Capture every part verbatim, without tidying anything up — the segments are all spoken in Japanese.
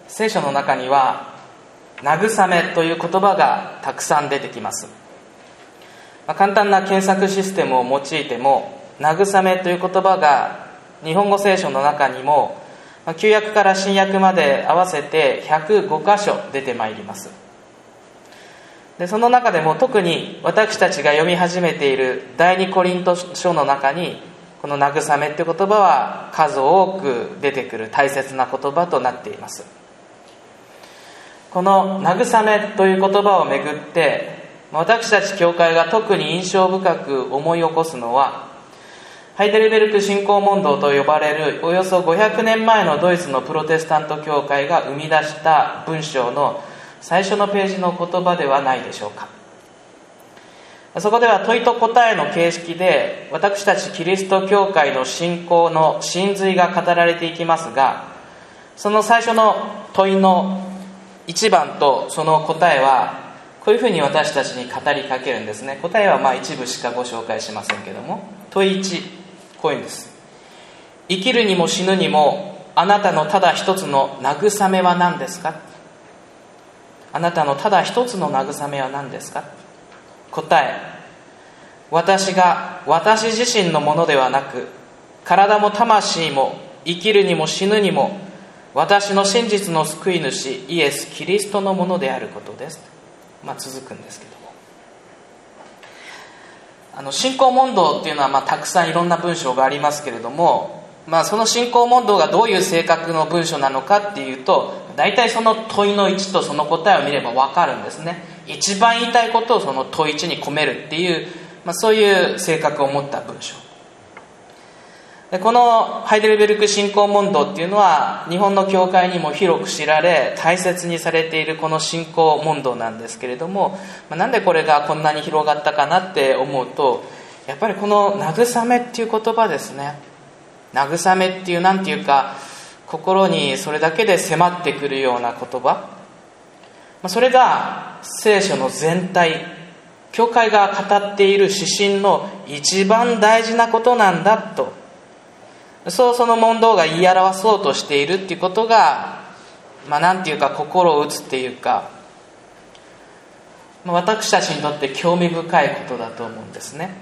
聖書の中には慰めという言葉がたくさん出てきます。まあ、簡単な検索システムを用いても慰めという言葉が日本語聖書の中にも旧約から新約まで合わせてひゃくごかしょ出てまいります。でその中でも特に私たちが読み始めている第二コリント書の中にこの慰めという言葉は数多く出てくる大切な言葉となっています。この慰めという言葉をめぐって私たち教会が特に印象深く思い起こすのはハイデルベルク信仰問答と呼ばれるおよそごひゃくねんまえのドイツのプロテスタント教会が生み出した文章の最初のページの言葉ではないでしょうか。そこでは問いと答えの形式で私たちキリスト教会の信仰の真髄が語られていきますが、その最初の問いの一番とその答えはこういうふうに私たちに語りかけるんですね。答えはまあ一部しかご紹介しませんけども、問いいち、こういうんです。生きるにも死ぬにもあなたのただ一つの慰めは何ですか。あなたのただ一つの慰めは何ですか。答え、私が私自身のものではなく体も魂も生きるにも死ぬにも私の真実の救い主イエス・キリストのものであることです。まあ、続くんですけども、あの信仰問答っていうのはまあたくさんいろんな文章がありますけれども、まあ、その信仰問答がどういう性格の文章なのかっていうと大体その問いのいちとその答えを見れば分かるんですね。一番言いたいことをその問いいちに込めるっていう、まあ、そういう性格を持った文章で、このハイデルベルク信仰問答っていうのは日本の教会にも広く知られ大切にされているこの信仰問答なんですけれども、まあ、なんでこれがこんなに広がったかなって思うと、やっぱりこの慰めっていう言葉ですね。慰めっていうなんていうか心にそれだけで迫ってくるような言葉、それが聖書の全体、教会が語っている指針の一番大事なことなんだと、そうその問答が言い表そうとしているっていうことが、まあなんていうか心を打つっていうか、まあ、私たちにとって興味深いことだと思うんですね。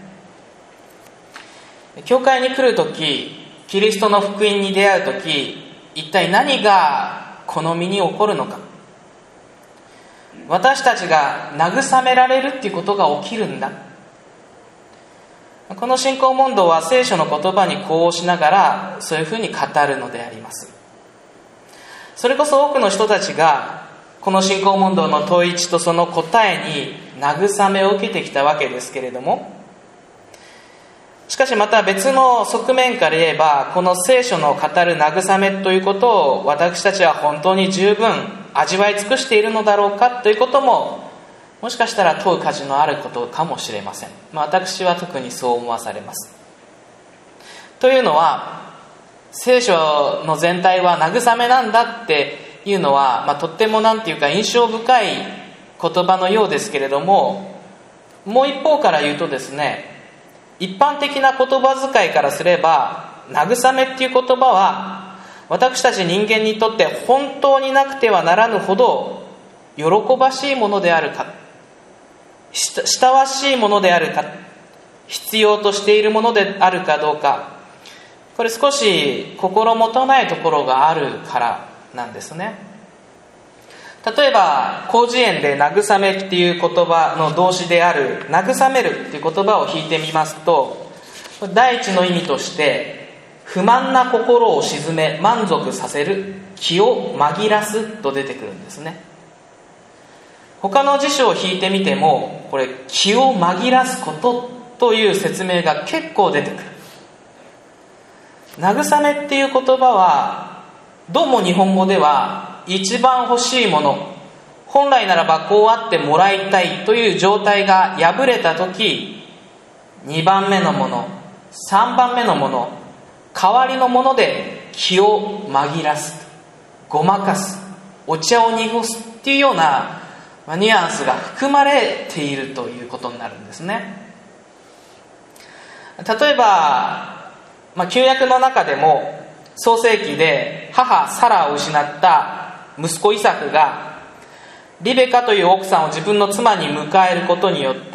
教会に来るとき、キリストの福音に出会うとき、一体何がこの身に起こるのか。私たちが慰められるっていうことが起きるんだ。この信仰問答は聖書の言葉に呼応しながらそういうふうに語るのであります。それこそ多くの人たちがこの信仰問答の問いいちとその答えに慰めを受けてきたわけですけれども、しかしまた別の側面から言えばこの聖書の語る慰めということを私たちは本当に十分味わい尽くしているのだろうかということももしかしたら問う価値のあることかもしれません。まあ、私は特にそう思わされます。というのは聖書の全体は慰めなんだっていうのは、まあ、とってもなんていうか印象深い言葉のようですけれども、もう一方から言うとですね、一般的な言葉遣いからすれば慰めっていう言葉は私たち人間にとって本当になくてはならぬほど喜ばしいものであるか、親わしいものであるか、必要としているものであるかどうか、これ少し心もとないところがあるからなんですね。例えば広辞苑で慰めっていう言葉の動詞である慰めるっていう言葉を引いてみますと、第一の意味として不満な心を鎮め満足させる、気を紛らすと出てくるんですね。他の辞書を引いてみてもこれ気を紛らすことという説明が結構出てくる。慰めっていう言葉はどうも日本語では一番欲しいもの、本来ならばこうあってもらいたいという状態が破れたとき、にばんめのもの、さんばんめのもの、代わりのもので気を紛らす、ごまかす、お茶を濁すっていうようなニュアンスが含まれているということになるんですね。例えば、まあ、旧約の中でも創世記で母サラを失った息子イサクがリベカという奥さんを自分の妻に迎えることによって、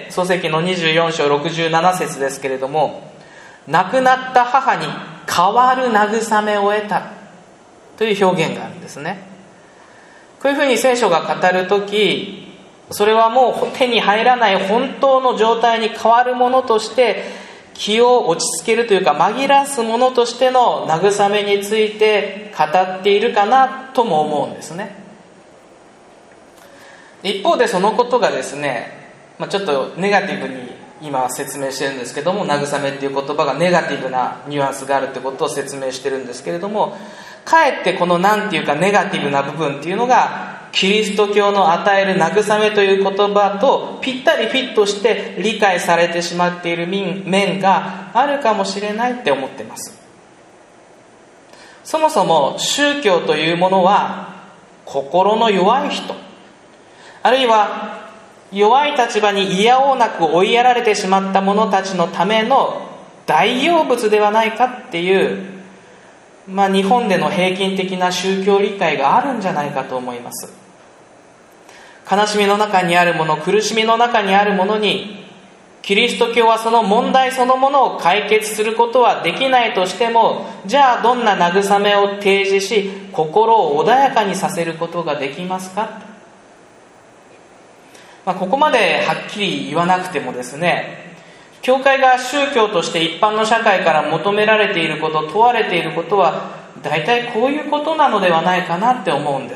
創世記のにじゅうよん章ろくじゅうなな節ですけれども、亡くなった母に代わる慰めを得たという表現があるんですね。こういうふうに聖書が語るとき、それはもう手に入らない本当の状態に変わるものとして気を落ち着けるというか、紛らわすものとしての慰めについて語っているかなとも思うんですね。一方でそのことがですね、まあ、ちょっとネガティブに今説明してるんですけども、慰めっていう言葉がネガティブなニュアンスがあるってことを説明してるんですけれども、かえってこのなんていうかネガティブな部分っていうのがキリスト教の与える慰めという言葉とぴったりフィットして理解されてしまっている面があるかもしれないって思ってます。そもそも宗教というものは心の弱い人、あるいは弱い立場にいやおうなく追いやられてしまった者たちのための代用物ではないかっていう、まあ、日本での平均的な宗教理解があるんじゃないかと思います。悲しみの中にあるもの、苦しみの中にあるものに、キリスト教はその問題そのものを解決することはできないとしても、じゃあどんな慰めを提示し、心を穏やかにさせることができますか。まあ、ここまではっきり言わなくてもですね、教会が宗教として一般の社会から求められていること、問われていることは大体こういうことなのではないかなって思うんです。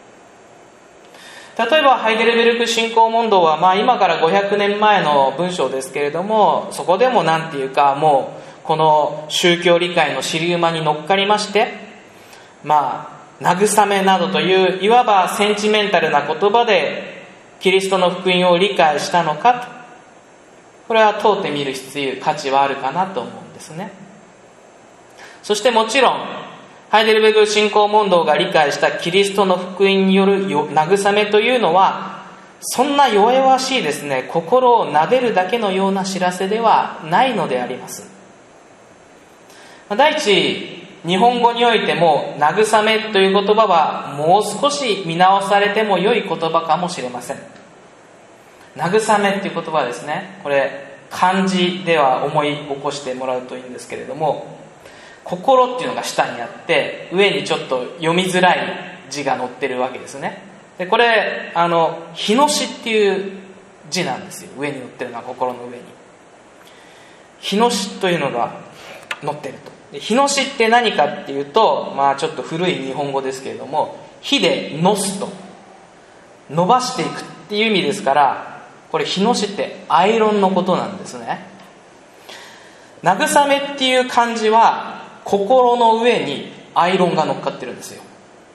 例えばハイデルベルク信仰問答は、まあ今からごひゃくねんまえの文章ですけれども、そこでもなんていうか、もうこの宗教理解の尻馬に乗っかりまして、まあ慰めなどといういわばセンチメンタルな言葉でキリストの福音を理解したのかと、これは問うてみる必要、価値はあるかなと思うんですね。そしてもちろんハイデルベルク信仰問答が理解したキリストの福音による慰めというのは、そんな弱々しいですね、心を撫でるだけのような知らせではないのであります。第一、日本語においても慰めという言葉はもう少し見直されても良い言葉かもしれません。慰めっていう言葉はですね、これ漢字では思い起こしてもらうといいんですけれども、心っていうのが下にあって上にちょっと読みづらい字が載ってるわけですね。でこれあの日のしっていう字なんですよ。上に載ってるのは心の上に日のしというのが載ってると。で日のしって何かっていうと、まあちょっと古い日本語ですけれども、火でのすと伸ばしていくっていう意味ですから、これ日のしってアイロンのことなんですね。慰めっていう漢字は心の上にアイロンが乗っかってるんですよ。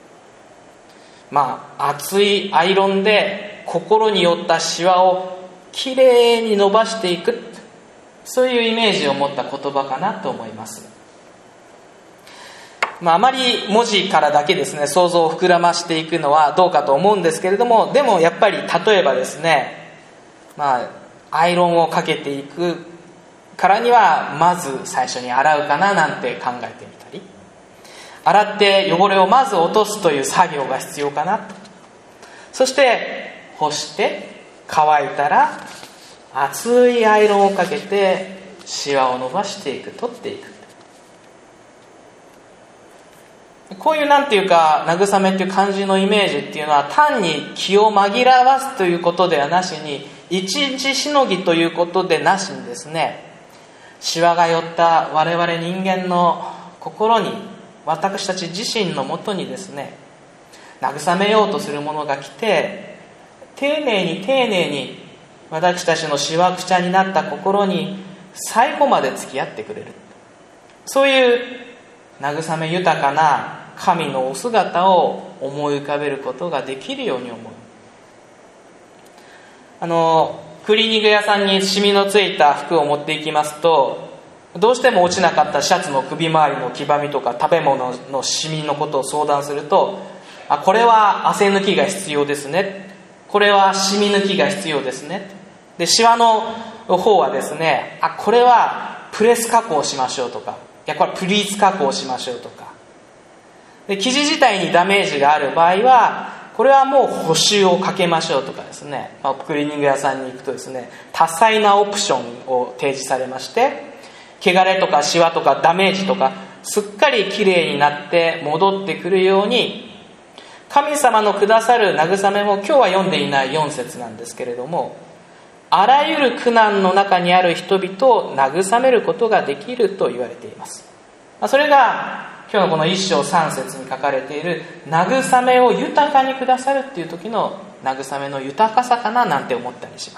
まあ熱いアイロンで心に負ったシワをきれいに伸ばしていく、そういうイメージを持った言葉かなと思います。まあ、あまり文字からだけですね、想像を膨らましていくのはどうかと思うんですけれども、でもやっぱり例えばですね、まあアイロンをかけていくからにはまず最初に洗うかななんて考えてみたり、洗って汚れをまず落とすという作業が必要かなと。そして干して乾いたら熱いアイロンをかけてシワを伸ばしていく、取っていく。こういうなんていうか慰めっていう漢字のイメージっていうのは、単に気を紛らわすということではなしに、一時しのぎということでなしにですね、シワが寄った我々人間の心に、私たち自身のもとにですね、慰めようとする者が来て、丁寧に丁寧に私たちのしわくちゃになった心に最後まで付き合ってくれる、そういう慰め豊かな神のお姿を思い浮かべることができるように思う。あのクリーニング屋さんにシミのついた服を持っていきますと、どうしても落ちなかったシャツの首周りの黄ばみとか食べ物のシミのことを相談すると、あ、これは汗抜きが必要ですね、これはシミ抜きが必要ですね。でシワの方はですね、あ、これはプレス加工しましょうとか、いやこれプリーツ加工しましょうとか。でで生地自体にダメージがある場合は、これはもう補修をかけましょうとかですね、まあ、クリーニング屋さんに行くとですね、多彩なオプションを提示されまして、汚れとかシワとかダメージとかすっかりきれいになって戻ってくるように、神様のくださる慰めも今日は読んでいないよん節なんですけれども、あらゆる苦難の中にある人々を慰めることができると言われています。それが今日のこの一章三節に書かれている慰めを豊かにくださるっていう時の慰めの豊かさかななんて思ったりします。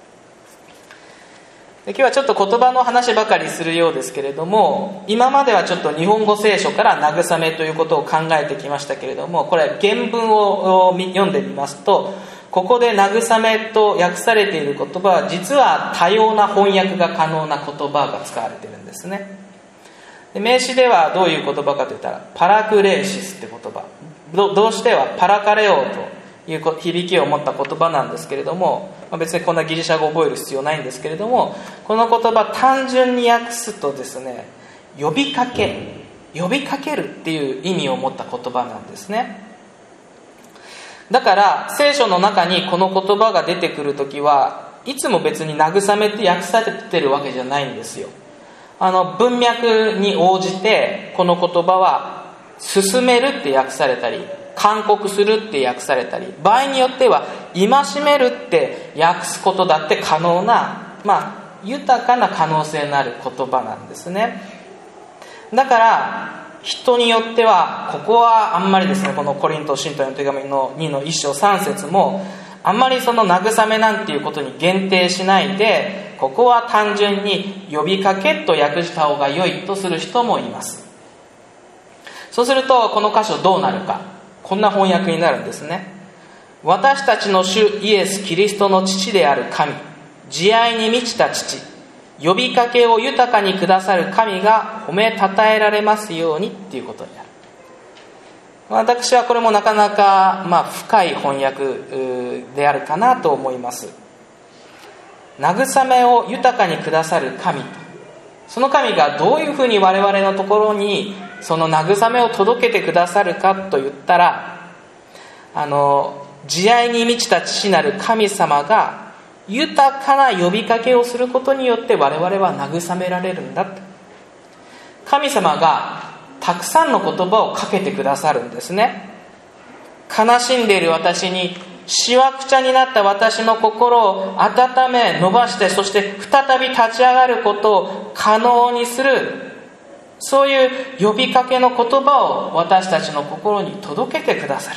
で今日はちょっと言葉の話ばかりするようですけれども、今まではちょっと日本語聖書から慰めということを考えてきましたけれども、これ原文を読んでみますと、ここで慰めと訳されている言葉は実は多様な翻訳が可能な言葉が使われているんですね。で名詞ではどういう言葉かといったらパラクレーシスって言葉、動詞ではパラカレオという響きを持った言葉なんですけれども、別にこんなギリシャ語を覚える必要ないんですけれども、この言葉単純に訳すとですね、呼びかけ呼びかけるっていう意味を持った言葉なんですね。だから聖書の中にこの言葉が出てくるときはいつも別に慰めって訳されてるわけじゃないんですよ。あの文脈に応じてこの言葉は進めるって訳されたり、勧告するって訳されたり、場合によっては戒めるって訳すことだって可能な、まあ豊かな可能性のある言葉なんですね。だから人によってはここはあんまりですね、このコリント信徒への手紙のにのいっ章さん節もあんまりその慰めなんていうことに限定しないで、ここは単純に呼びかけと訳した方が良いとする人もいます。そうするとこの箇所どうなるか、こんな翻訳になるんですね。私たちの主イエス・キリストの父である神、慈愛に満ちた父、呼びかけを豊かにくださる神が褒めたたえられますようにっていうことになる。私はこれもなかなか、まあ、深い翻訳であるかなと思います。慰めを豊かにくださる神、その神がどういうふうに我々のところにその慰めを届けてくださるかと言ったら、あの慈愛に満ちた父なる神様が豊かな呼びかけをすることによって我々は慰められるんだと。神様がたくさんの言葉をかけてくださるんですね。悲しんでいる私に、しわくちゃになった私の心を温め伸ばして、そして再び立ち上がることを可能にする、そういう呼びかけの言葉を私たちの心に届けてくださる。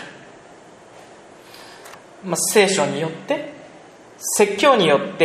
まあ、聖書によって、説教によって、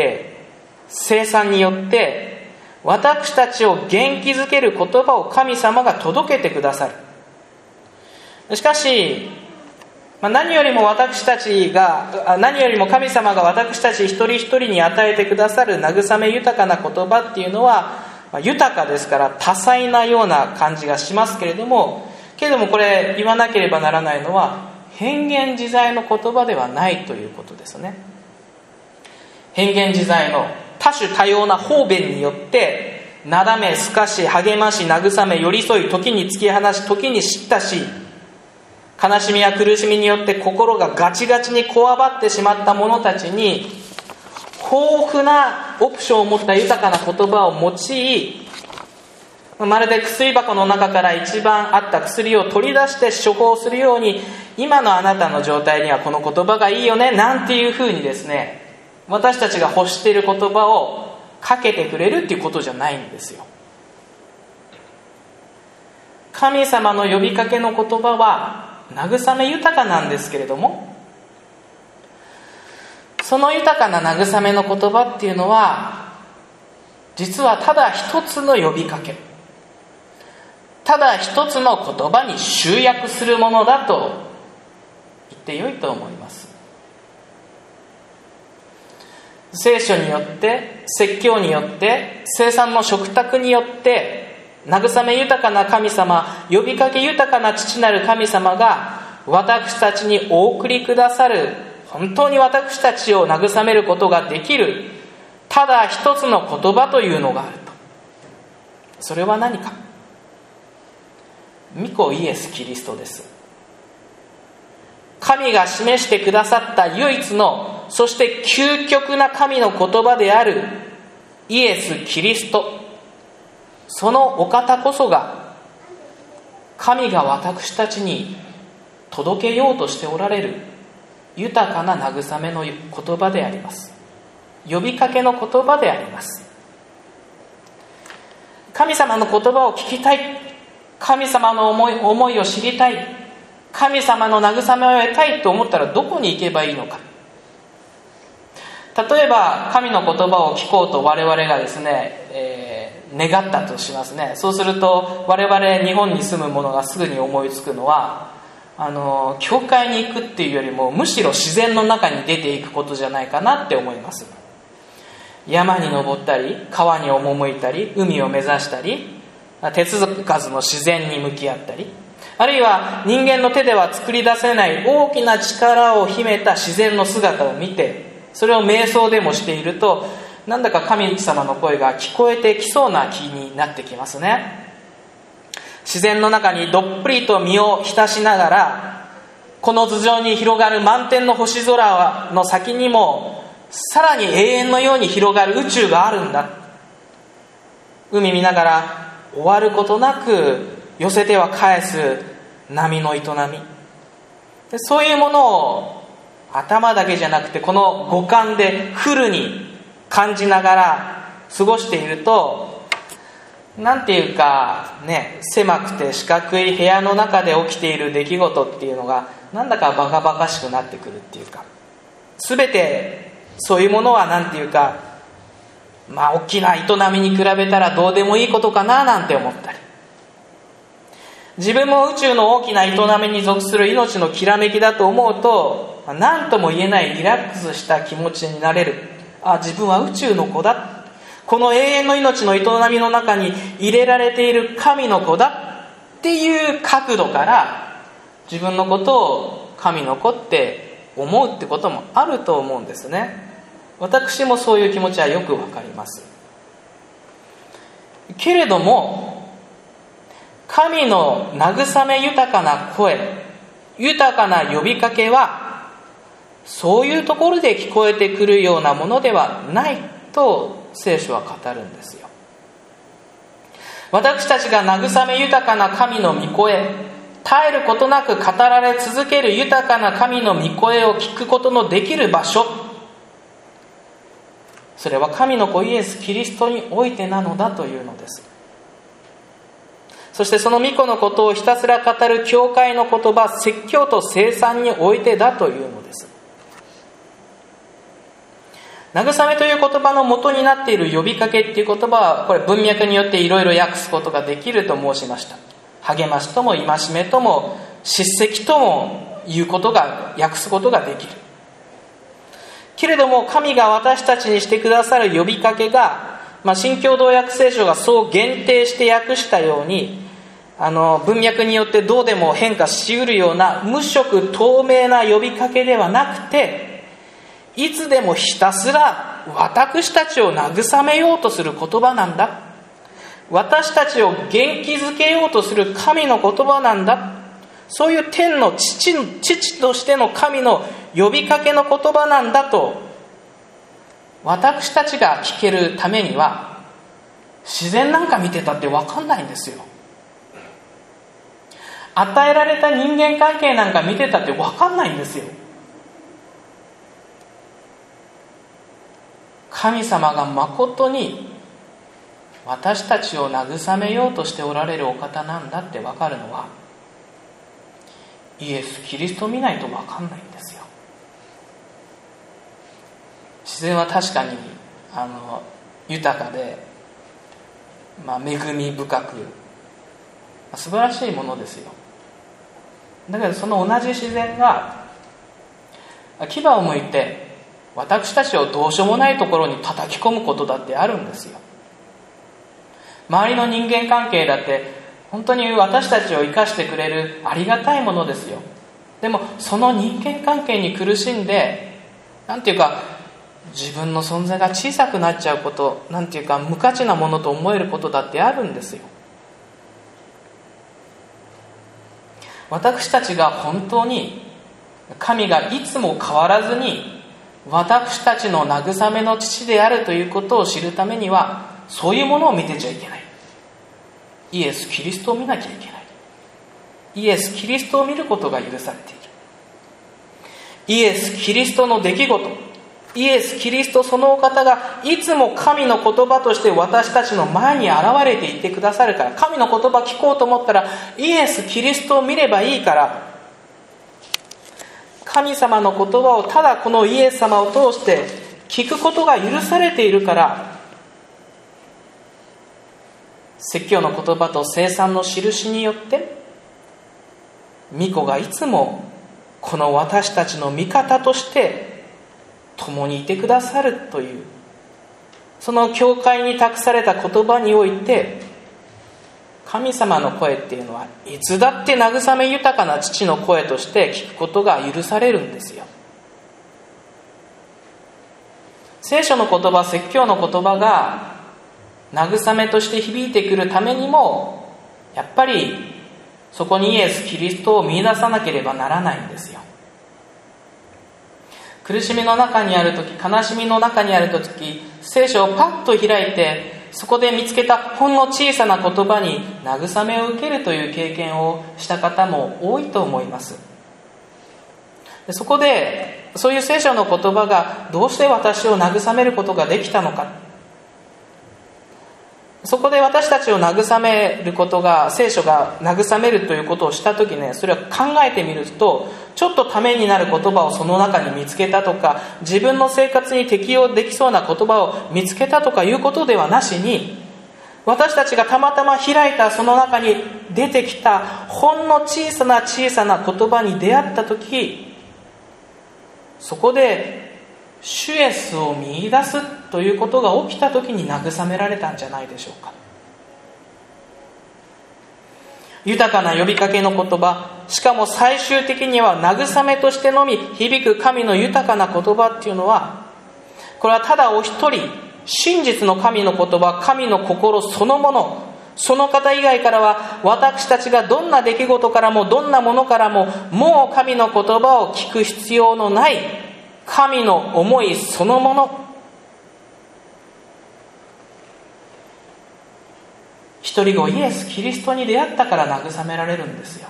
聖餐によって私たちを元気づける言葉を神様が届けてくださる。しかし何よりも私たちが何よりも神様が私たち一人一人に与えてくださる慰め豊かな言葉っていうのは豊かですから多彩なような感じがしますけれども、けれどもこれ言わなければならないのは変幻自在の言葉ではないということですね。変幻自在の多種多様な方便によってなだめすかし励まし慰め寄り添い、時に突き放し時に叱咤し、悲しみや苦しみによって心がガチガチにこわばってしまった者たちに豊富なオプションを持った豊かな言葉を用い、まるで薬箱の中から一番あった薬を取り出して処方するように、今のあなたの状態にはこの言葉がいいよねなんていうふうにですね、私たちが欲している言葉をかけてくれるっていうことじゃないんですよ。神様の呼びかけの言葉は慰め豊かなんですけれども、その豊かな慰めの言葉っていうのは実はただ一つの呼びかけ、ただ一つの言葉に集約するものだと言ってよいと思います。聖書によって、説教によって、聖餐の食卓によって慰め豊かな神様、呼びかけ豊かな父なる神様が私たちにお送りくださる、本当に私たちを慰めることができるただ一つの言葉というのがあると。それは何か。 御子イエス・キリストです。神が示してくださった唯一の、そして究極な神の言葉であるイエス・キリスト、そのお方こそが神が私たちに届けようとしておられる豊かな慰めの言葉であります。呼びかけの言葉であります。神様の言葉を聞きたい、神様の思い、思いを知りたい、神様の慰めを得たいと思ったらどこに行けばいいのか。例えば神の言葉を聞こうと我々がですね、えー、願ったとしますね。そうすると我々日本に住む者がすぐに思いつくのは、あの教会に行くっていうよりもむしろ自然の中に出ていくことじゃないかなって思います。山に登ったり、川に赴いたり、海を目指したり、手つかずの自然に向き合ったり、あるいは人間の手では作り出せない大きな力を秘めた自然の姿を見て、それを瞑想でもしていると、なんだか神様の声が聞こえてきそうな気になってきますね。自然の中にどっぷりと身を浸しながら、この頭上に広がる満天の星空の先にもさらに永遠のように広がる宇宙があるんだ。海見ながら終わることなく寄せては返す波の営み、でそういうものを頭だけじゃなくてこの五感でフルに感じながら過ごしていると、なんていうかね、狭くて四角い部屋の中で起きている出来事っていうのがなんだかバカバカしくなってくるっていうか、全てそういうものはなんていうか、まあ大きな営みに比べたらどうでもいいことかななんて思ったり、自分も宇宙の大きな営みに属する命のきらめきだと思うと、何とも言えないリラックスした気持ちになれる。あ、自分は宇宙の子だ、この永遠の命の営みの中に入れられている神の子だっていう角度から自分のことを神の子って思うってこともあると思うんですね。私もそういう気持ちはよくわかります。けれども神の慰め豊かな声、豊かな呼びかけはそういうところで聞こえてくるようなものではないと聖書は語るんですよ。私たちが慰め豊かな神の御声、絶えることなく語られ続ける豊かな神の御声を聞くことのできる場所、それは神の子イエス・キリストにおいてなのだというのです。そしてその御子のことをひたすら語る教会の言葉、説教と聖賛においてだというのです。慰めという言葉の元になっている呼びかけっていう言葉は、これ文脈によっていろいろ訳すことができると申しました。励ましとも戒めとも叱責とも言うことが、訳すことができる。けれども神が私たちにしてくださる呼びかけが、まあ、新共同訳聖書がそう限定して訳したように、あの文脈によってどうでも変化しうるような無色透明な呼びかけではなくて、いつでもひたすら私たちを慰めようとする言葉なんだ。私たちを元気づけようとする神の言葉なんだ。そういう天の 父, 父としての神の呼びかけの言葉なんだと私たちが聞けるためには、自然なんか見てたって分かんないんですよ。与えられた人間関係なんか見てたって分かんないんですよ。神様が誠に私たちを慰めようとしておられるお方なんだって分かるのは、イエス・キリストを見ないと分かんないんですよ。自然は確かにあの豊かで、まあ、恵み深く素晴らしいものですよ。だけどその同じ自然が牙を向いて私たちをどうしようもないところに叩き込むことだってあるんですよ。周りの人間関係だって本当に私たちを生かしてくれるありがたいものですよ。でもその人間関係に苦しんで、なんていうか自分の存在が小さくなっちゃうこと、なんていうか無価値なものと思えることだってあるんですよ。 私たちが本当に神がいつも変わらずに私たちの慰めの父であるということを知るためには、そういうものを見てちゃいけない。イエス・キリストを見なきゃいけない。イエス・キリストを見ることが許されている。イエス・キリストの出来事、イエス・キリストそのお方がいつも神の言葉として私たちの前に現れていてくださるから、神の言葉聞こうと思ったらイエス・キリストを見ればいいから、神様の言葉をただこのイエス様を通して聞くことが許されているから、説教の言葉と聖餐の印によって御子がいつもこの私たちの味方として共にいてくださるという、その教会に託された言葉において、神様の声っていうのはいつだって慰め豊かな父の声として聞くことが許されるんですよ。聖書の言葉、説教の言葉が慰めとして響いてくるためにも、やっぱりそこにイエス・キリストを見出さなければならないんですよ。苦しみの中にあるとき、悲しみの中にあるとき、聖書をパッと開いて、そこで見つけたほんの小さな言葉に慰めを受けるという経験をした方も多いと思います。でそこでそういう聖書の言葉がどうして私を慰めることができたのか、そこで私たちを慰めることが、聖書が慰めるということをしたときね、それを考えてみると、ちょっとためになる言葉をその中に見つけたとか、自分の生活に適用できそうな言葉を見つけたとかいうことではなしに、私たちがたまたま開いたその中に出てきたほんの小さな小さな言葉に出会ったとき、そこで主イエスを見出すということが起きたときに慰められたんじゃないでしょうか。豊かな呼びかけの言葉、しかも最終的には慰めとしてのみ響く神の豊かな言葉っていうのは、これはただお一人真実の神の言葉、神の心そのもの、その方以外からは私たちがどんな出来事からもどんなものからももう神の言葉を聞く必要のない神の思いそのもの。一人子イエス・キリストに出会ったから慰められるんですよ。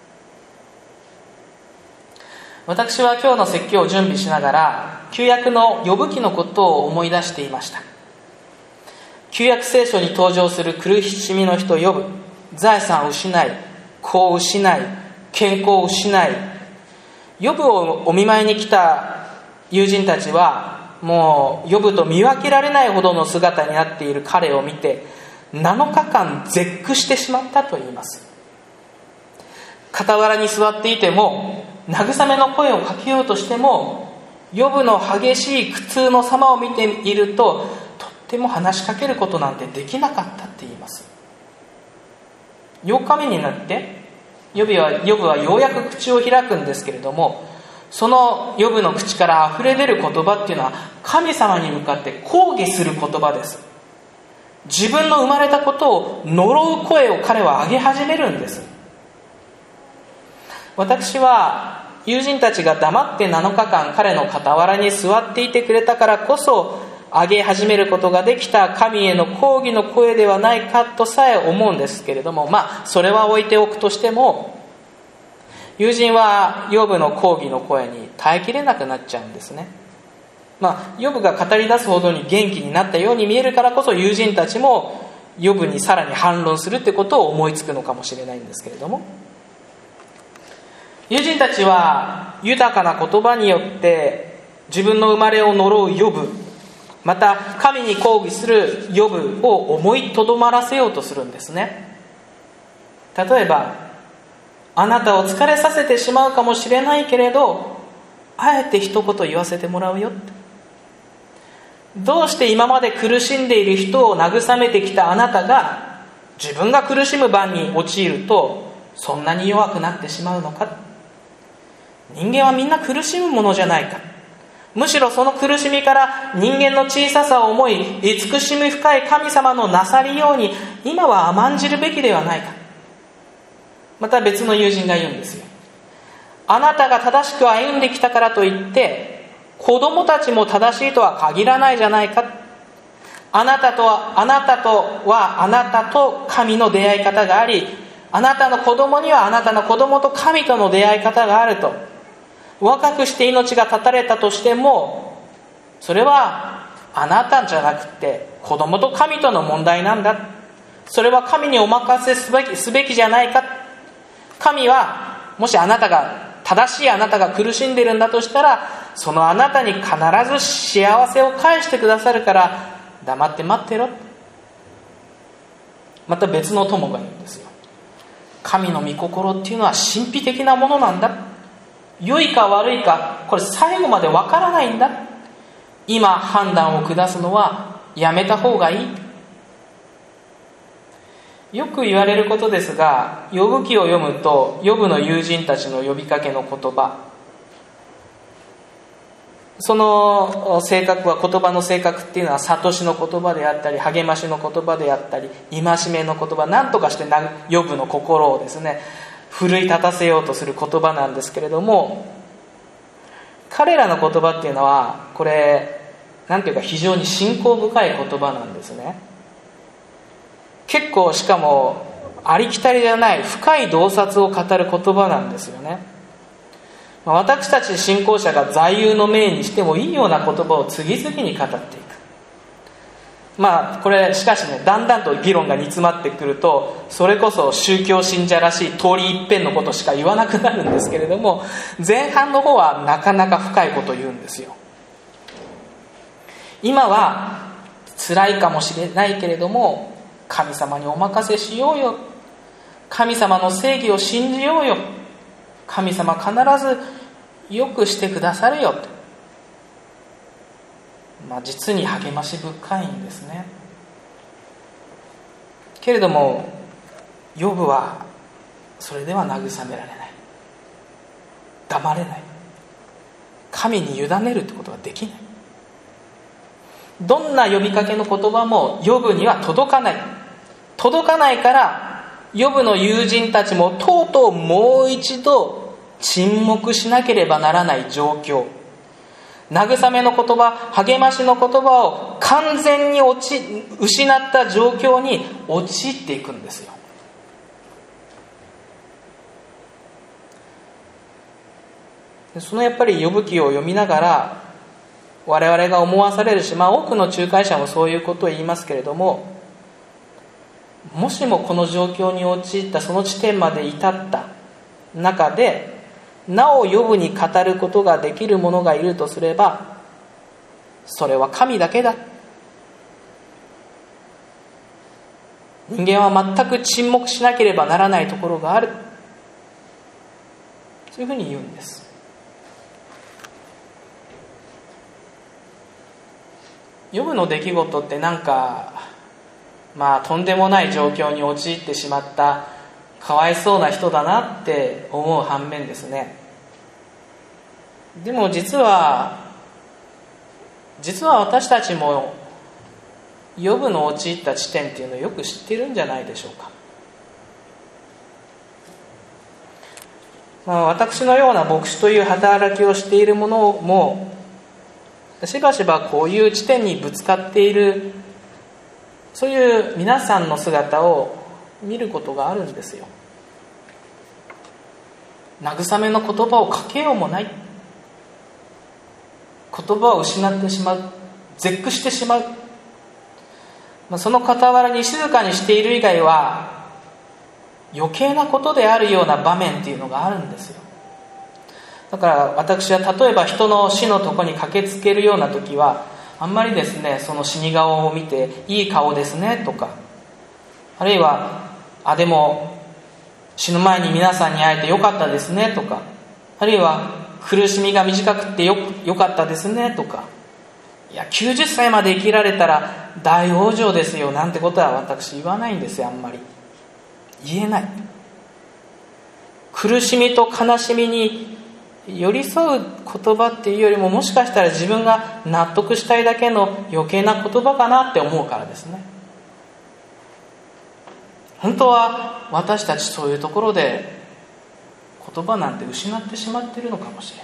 私は今日の説教を準備しながら旧約の呼ぶ記のことを思い出していました。旧約聖書に登場する苦しみの人呼ぶ、財産を失い、子を失い、健康を失い、呼ぶをお見舞いに来た友人たちはもう呼ぶと見分けられないほどの姿になっている彼を見てなのかかん絶句してしまったと言います。傍らに座っていても慰めの声をかけようとしても、呼ぶの激しい苦痛の様を見ているととっても話しかけることなんてできなかったって言います。ようかめになって呼ぶは、呼ぶはようやく口を開くんですけれども、その呼ぶの口から溢れ出る言葉っていうのは神様に向かって抗議する言葉です。自分の生まれたことを呪う声を彼は上げ始めるんです。私は友人たちが黙ってなのかかん彼の傍らに座っていてくれたからこそ上げ始めることができた神への抗議の声ではないかとさえ思うんですけれども、まあそれは置いておくとしても、友人はヨブの抗議の声に耐えきれなくなっちゃうんですね。まあヨブが語り出すほどに元気になったように見えるからこそ、友人たちもヨブにさらに反論するってことを思いつくのかもしれないんですけれども、友人たちは豊かな言葉によって自分の生まれを呪うヨブ、また神に抗議するヨブを思いとどまらせようとするんですね。例えば、あなたを疲れさせてしまうかもしれないけれど、あえて一言言わせてもらうよって。どうして今まで苦しんでいる人を慰めてきたあなたが自分が苦しむ番に陥るとそんなに弱くなってしまうのか。人間はみんな苦しむものじゃないか。むしろその苦しみから人間の小ささを思い、慈しみ深い神様のなさりように今は甘んじるべきではないか。 また別の友人が言うんですよ。あなたが正しく歩んできたからといって子供たちも正しいとは限らないじゃないか。あなたとはあなたとはあなたと神の出会い方があり、あなたの子供にはあなたの子供と神との出会い方があると。若くして命が絶たれたとしても、それはあなたじゃなくて子供と神との問題なんだ。それは神にお任せすべき、すべきじゃないか。神はもしあなたが正しいあなたが苦しんでいるんだとしたら、そのあなたに必ず幸せを返してくださるから黙って待ってろ。また別の友が言うんですよ。神の御心っていうのは神秘的なものなんだ。良いか悪いか、これ最後までわからないんだ。今判断を下すのはやめた方がいい。よく言われることですが、ヨブ記を読むとヨブの友人たちの呼びかけの言葉、その性格は、言葉の性格っていうのは諭しの言葉であったり、励ましの言葉であったり、戒めの言葉、何とかしてヨブの心をですね奮い立たせようとする言葉なんですけれども、彼らの言葉っていうのはこれなんていうか非常に信仰深い言葉なんですね。結構しかもありきたりじゃない深い洞察を語る言葉なんですよね。私たち信仰者が座右の銘にしてもいいような言葉を次々に語っていく。まあこれしかしね、だんだんと議論が煮詰まってくると、それこそ宗教信者らしい通り一遍のことしか言わなくなるんですけれども、前半の方はなかなか深いことを言うんですよ。今は辛いかもしれないけれども、神様にお任せしようよ。神様の正義を信じようよ。神様必ずよくしてくださるよと、まあ、実に励まし深いんですね。けれどもヨブはそれでは慰められない、黙れない、神に委ねるってことができない。どんな呼びかけの言葉もヨブには届かない。届かないからヨブの友人たちもとうとうもう一度沈黙しなければならない状況、慰めの言葉、励ましの言葉を完全に落ち失った状況に陥っていくんですよ。そのやっぱりヨブ記を読みながら我々が思わされるし、まあ多くの仲介者もそういうことを言いますけれども、もしもこの状況に陥ったその地点まで至った中でなおヨブに語ることができる者がいるとすれば、それは神だけだ。人間は全く沈黙しなければならないところがある、そういうふうに言うんです。ヨブの出来事ってなんかまあとんでもない状況に陥ってしまったかわいそうな人だなって思う反面ですね、でも実は実は私たちもヨブの陥った地点っていうのをよく知っているんじゃないでしょうか。まあ、私のような牧師という働きをしている者もしばしばこういう地点にぶつかっている、そういう皆さんの姿を見ることがあるんですよ。慰めの言葉をかけようもない、言葉を失ってしまう、絶句してしまう、まあ、その傍らに静かにしている以外は余計なことであるような場面っていうのがあるんですよ。だから私は例えば人の死のとこに駆けつけるような時はあんまりですね、その死に顔を見ていい顔ですねとか、あるいはあでも死ぬ前に皆さんに会えてよかったですねとか、あるいは苦しみが短くて よ, よかったですねとか、いやきゅうじゅっさいまで生きられたら大往生ですよなんてことは私言わないんですよ。あんまり言えない。苦しみと悲しみに寄り添う言葉っていうよりも、もしかしたら自分が納得したいだけの余計な言葉かなって思うからですね。 本当は私たちそういうところで言葉なんて失ってしまっているのかもしれない。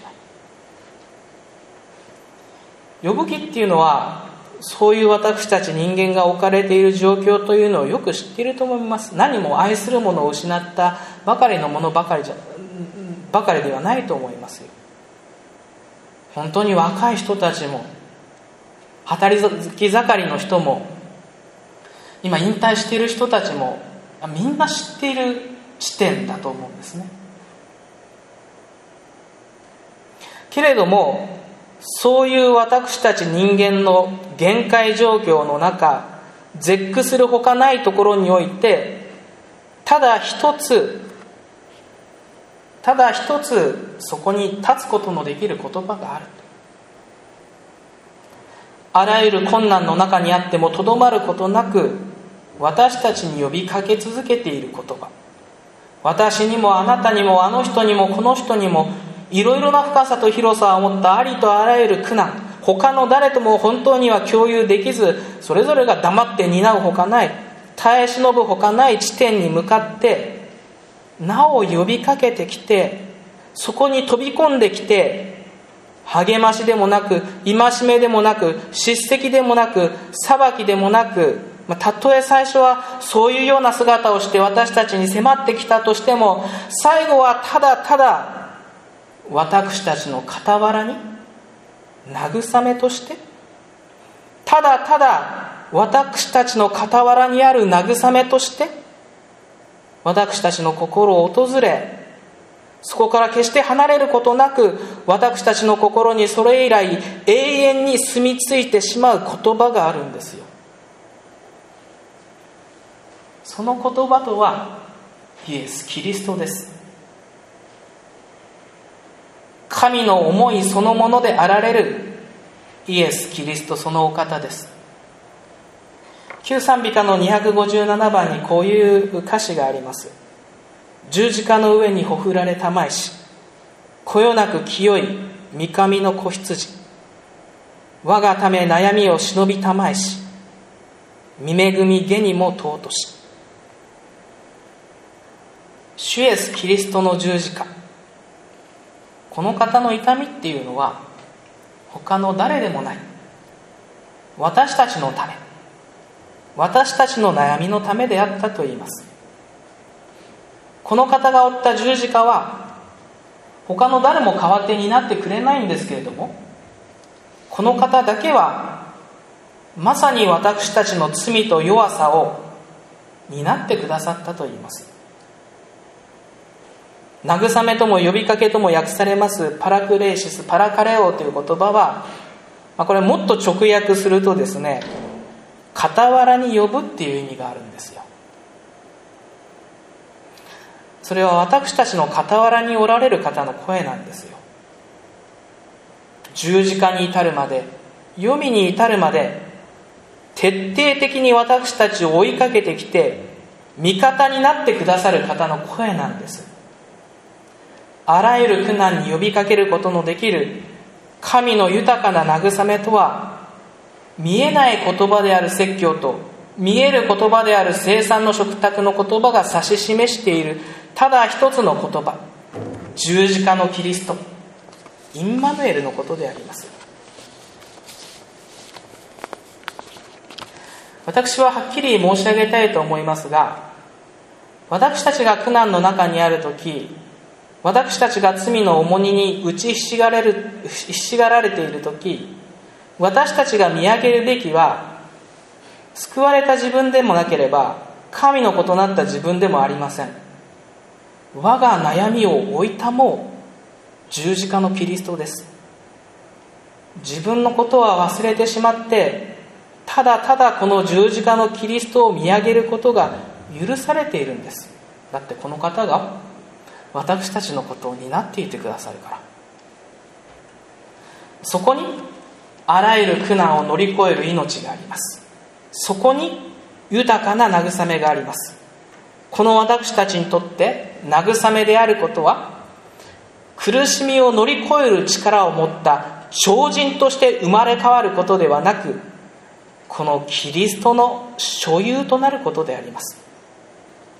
呼ぶ記っていうのは、そういう私たち人間が置かれている状況というのをよく知っていると思います。何も愛するものを失ったばかりのものばかりじゃばかりではないと思いますよ。本当に若い人たちも、働き盛りの人も、今引退している人たちも、みんな知っている地点だと思うんですね。けれども、そういう私たち人間の限界状況の中、絶句するほかないところにおいて、ただ一つただ一つそこに立つことのできる言葉がある。あらゆる困難の中にあってもとどまることなく、私たちに呼びかけ続けている言葉。私にもあなたにもあの人にもこの人にも、いろいろな深さと広さを持ったありとあらゆる苦難、他の誰とも本当には共有できず、それぞれが黙って担うほかない、耐え忍ぶほかない地点に向かってなお呼びかけてきて、そこに飛び込んできて、励ましでもなく戒めでもなく叱責でもなく裁きでもなく、たとえ最初はそういうような姿をして私たちに迫ってきたとしても、最後はただただ私たちの傍らに慰めとして、ただただ私たちの傍らにある慰めとして私たちの心を訪れ、そこから決して離れることなく私たちの心にそれ以来永遠に住み着いてしまう言葉があるんですよ。その言葉とはイエス・キリストです。神の思いそのものであられるイエス・キリスト、そのお方です。旧賛美歌のにひゃくごじゅうななばんにこういう歌詞があります。十字架の上にほふられたまいし、こよなく清い御神の子羊、我がため悩みを忍びたまいし、御恵み下にも尊し。主イエス・キリストの十字架、この方の痛みっていうのは他の誰でもない、私たちのため、私たちの悩みのためであったと言います。この方が負った十字架は他の誰も代わって担ってくれないんですけれども、この方だけはまさに私たちの罪と弱さを担ってくださったと言います。慰めとも呼びかけとも訳されますパラクレイシス、パラカレオという言葉は、これもっと直訳するとですね、傍らに呼ぶっていう意味があるんですよ。それは私たちの傍らにおられる方の声なんですよ。十字架に至るまで、黄泉に至るまで徹底的に私たちを追いかけてきて味方になってくださる方の声なんです。あらゆる苦難に呼びかけることのできる神の豊かな慰めとは、見えない言葉である説教と見える言葉である生産の食卓の言葉が指し示しているただ一つの言葉、十字架のキリスト、インマヌエルのことであります。私ははっきり申し上げたいと思いますが、私たちが苦難の中にあるとき、私たちが罪の重荷に打ちひしがれる、ひしがられているとき、私たちが見上げるべきは、救われた自分でもなければ神の子となった自分でもありません。我が悩みを負いたもう十字架のキリストです。自分のことは忘れてしまって、ただただこの十字架のキリストを見上げることが許されているんです。だってこの方が私たちのことを担っていてくださるから。そこにあらゆる苦難を乗り越える命があります。そこに豊かな慰めがあります。この私たちにとって慰めであることは、苦しみを乗り越える力を持った超人として生まれ変わることではなく、このキリストの所有となることであります。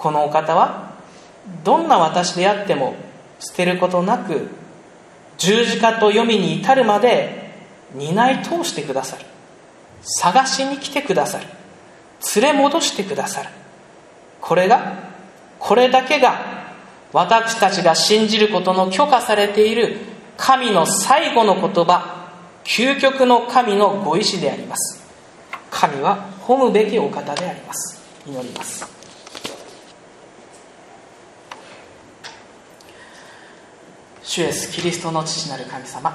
このお方はどんな私であっても捨てることなく、十字架と黄泉に至るまで担い通してくださる。探しに来てくださる。連れ戻してくださる。これがこれだけが私たちが信じることの許可されている神の最後の言葉、究極の神のご意志であります。神は褒むべきお方であります。祈ります。主イエスキリストの父なる神様、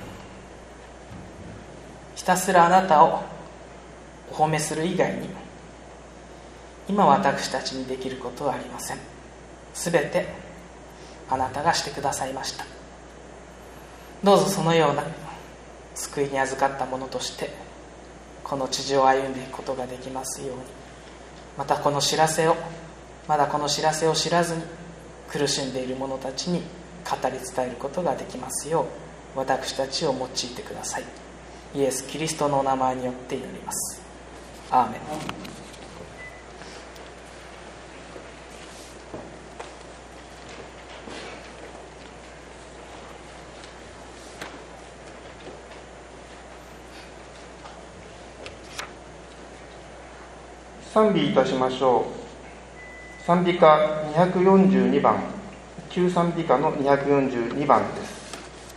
ひたすらあなたをお褒めする以外に今私たちにできることはありません。すべてあなたがしてくださいました。どうぞそのような救いに預かったものとしてこの地上を歩んでいくことができますように、またこの知らせをまだこの知らせを知らずに苦しんでいる者たちに語り伝えることができますよう、私たちを用いてください。イエス・キリストのお名前によって祈ります。アーメン。 賛美いたしましょう。賛美歌にひゃくよんじゅうにばん、旧賛美歌のにひゃくよんじゅうにばんです。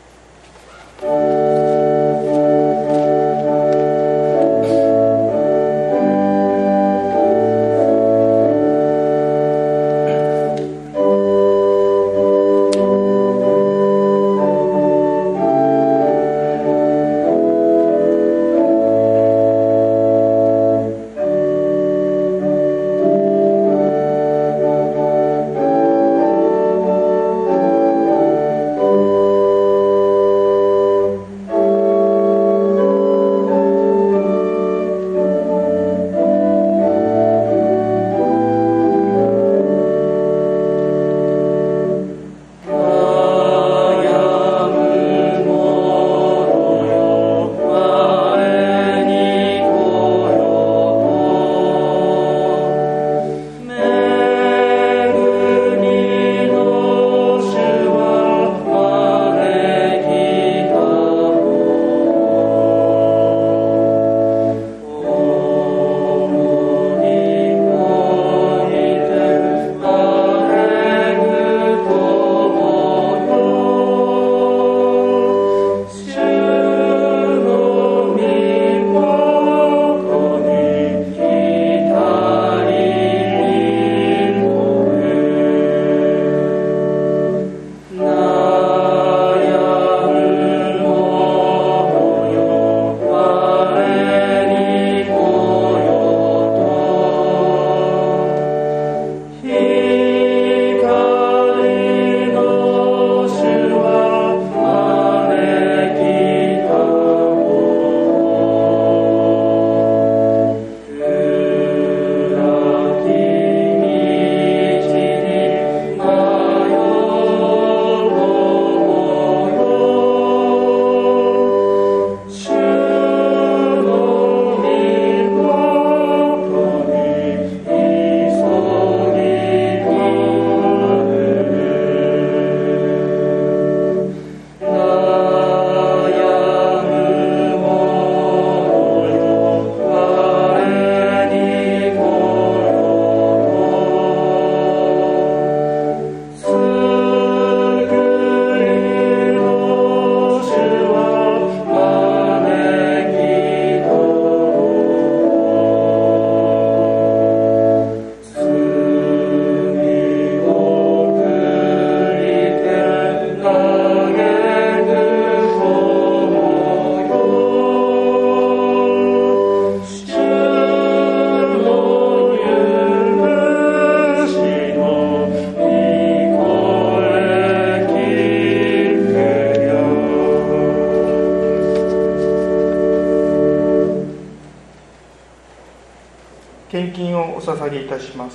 献金をお捧げいたします。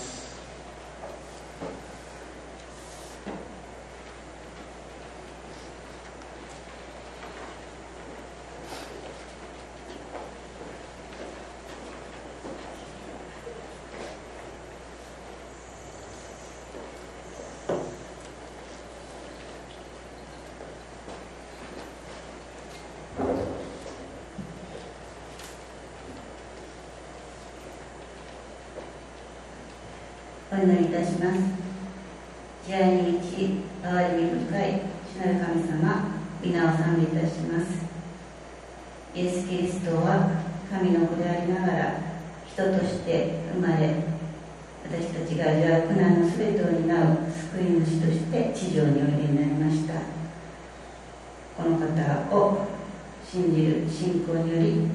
祈りいたします。慈愛に満ち、憐れみ深い主なる神様、皆を賛美いたします。イエス・キリストは神の子でありながら人として生まれ、私たちが味わう苦難のすべてを担う救い主として地上においでになりました。この方を信じる信仰により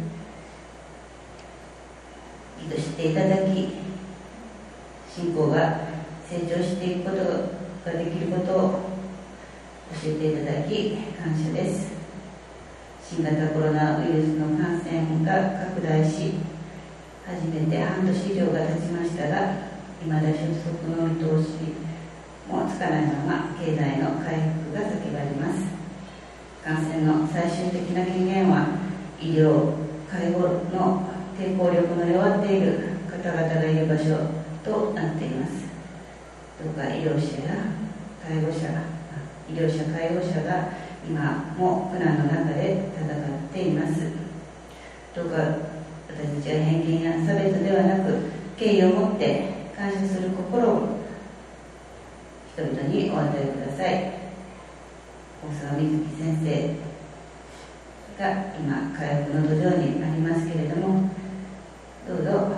義としていただき、信仰が成長していくことができることを教えていただき感謝です。新型コロナウイルスの感染が拡大し、初めて半年以上が経ちましたが、いまだ収束の見通しもつかないまま経済の回復が叫ばれます。感染の最終的な原因は医療・介護の抵抗力の弱っている方々がいる場所となっています。どうか医療者や介護者が医療者介護者が今も苦難の中で戦っています。どうか私たちは偏見や差別ではなく、敬意を持って感謝する心を人々にお与えください。大沢瑞希先生が今回復の土壌にありますけれども、どうぞ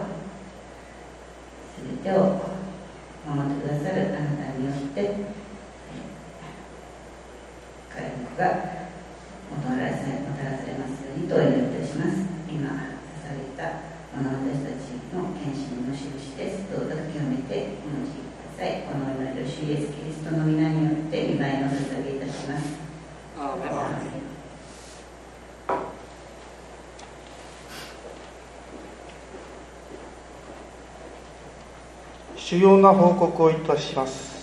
全てを守ってくださるあなたによって回復がもたらされますようにとお祈りいたします。今捧げたもの私たちの献身の印です。どうぞ清めてお持ちください。この祈りを主イエスキリストの皆によって御前の捧げいたします。アーメン。 主要な報告をいたします。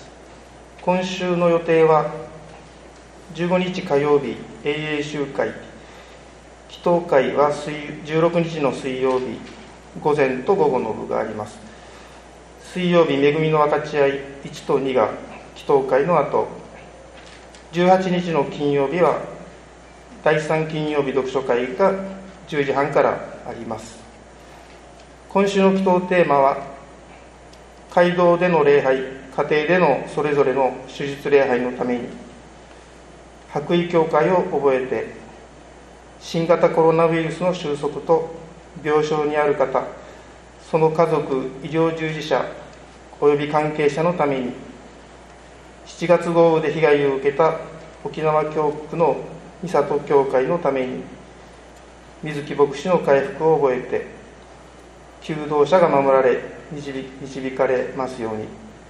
今週の予定はじゅうごにち火曜日英英集会、祈祷会はじゅうろくにちの水曜日午前と午後の部があります。水曜日恵みの分かち合いいちとにが祈祷会の後、じゅうはちにちの金曜日はだいさん金曜日読書会がじゅうじはんからあります。今週の祈祷テーマは街道での礼拝、家庭でのそれぞれの手術礼拝のために白衣教会を覚えて、新型コロナウイルスの収束と病床にある方、その家族、医療従事者および関係者のために、しちがつ豪雨で被害を受けた沖縄教区の三郷教会のために、水木牧師の回復を覚えて、求道者が守られ導かれますように。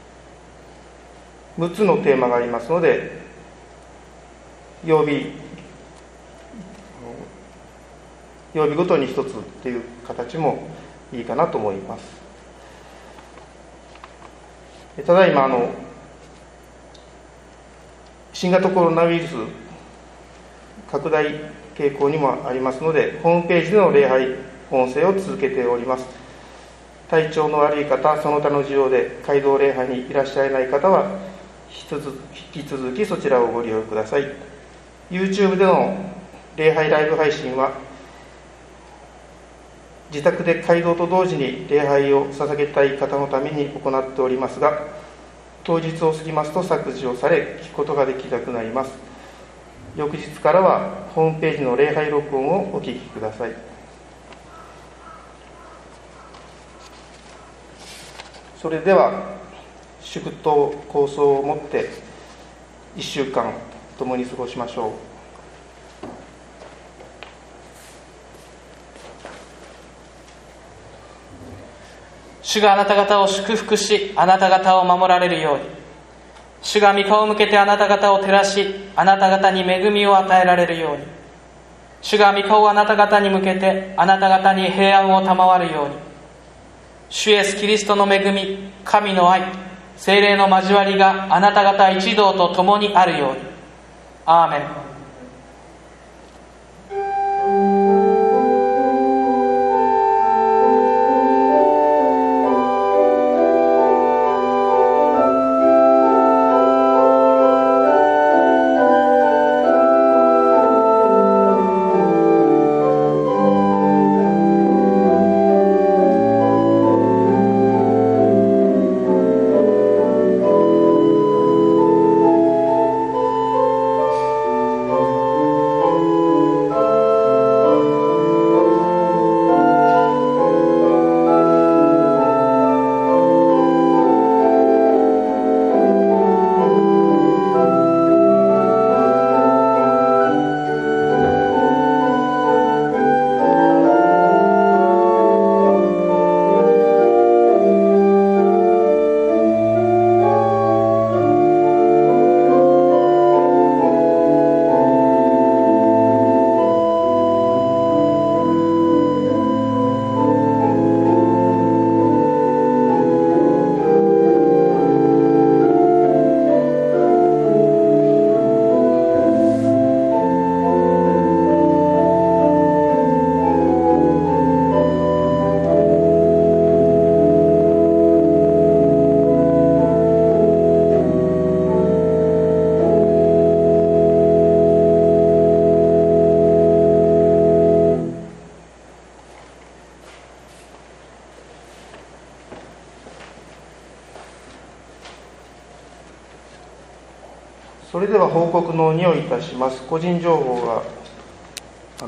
むっつのテーマがありますので、曜日曜日ごとに一つという形もいいかなと思います。ただいまあの新型コロナウイルス拡大傾向にもありますので、ホームページでの礼拝音声を続けております。体調の悪い方、その他の事情で街道礼拝にいらっしゃらない方は引き続きそちらをご利用ください。 YouTube での礼拝ライブ配信は自宅で街道と同時に礼拝を捧げたい方のために行っておりますが、当日を過ぎますと削除をされ聞くことができなくなります。翌日からはホームページの礼拝録音をお聞きください。それでは祝祷構想を持っていっしゅうかん共に過ごしましょう。 主があなた方を祝福し、あなた方を守られるように。主が御顔を向けてあなた方を照らし、あなた方に恵みを与えられるように。主が御顔をあなた方に向けてあなた方に平安を賜るように。主イエスキリストの恵み、神の愛、聖霊の交わりがあなた方一同と共にあるように。アーメン。 それでは報告のにをいたします。個人情報が